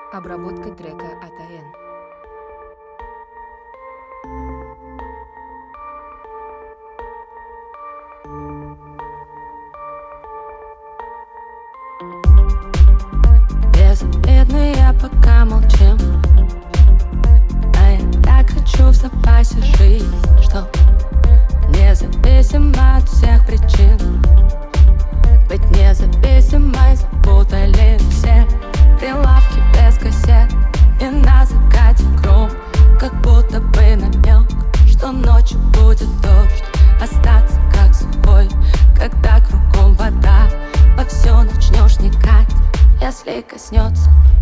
Обработка трека АТН. Безобидные пока молчим, а я так хочу в запасе жизнь, чтоб независимо от всех причин быть независимой. Запутали все прилавки без кассет, и на закате гром, как будто бы намек, что ночью будет дождь. Остаться как свой, когда кругом вода, во все начнешь вникать, если коснется